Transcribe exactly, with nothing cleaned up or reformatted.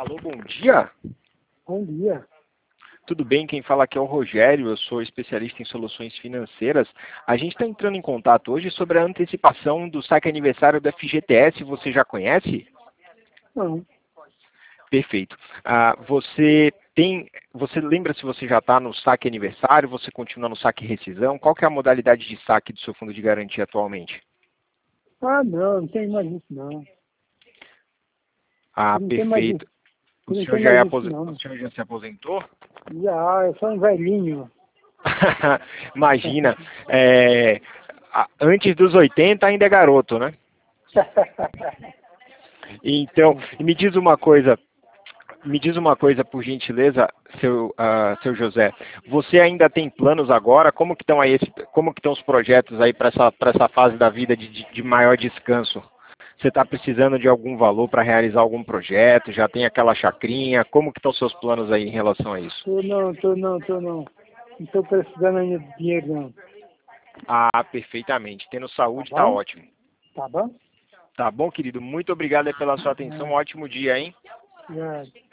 Alô, bom dia. Bom dia. Tudo bem? Quem fala aqui é o Rogério, eu sou especialista em soluções financeiras. A gente está entrando em contato hoje sobre a antecipação do saque aniversário da F G T S. Você já conhece? Não. Perfeito. Ah, você tem, você lembra se você já está no saque aniversário, você continua no saque rescisão? Qual que é a modalidade de saque do seu fundo de garantia atualmente? Ah, não, não tem mais isso não. Ah, Não tem mais perfeito. isso. O Não senhor tem já, é mais isso aposen- não. o senhor já se aposentou? Já, eu sou um velhinho. Imagina, é, a- antes dos oitenta ainda é garoto, né? Então, me diz uma coisa, me diz uma coisa por gentileza, seu, ah, seu José. Você ainda tem planos agora? Como que estão aí, esse- como que estão os projetos aí para essa, para essa fase da vida de, de de maior descanso? Você está precisando de algum valor para realizar algum projeto? Já tem aquela chacrinha? Como que estão os seus planos aí em relação a isso? Tô não, tô não, tô não. Não tô precisando ainda de dinheiro não. Ah, perfeitamente. Tendo Tá saúde está bom? ótimo. Tá bom? Tá bom, querido? Muito obrigado aí pela sua atenção. Um É, ótimo dia, hein? já.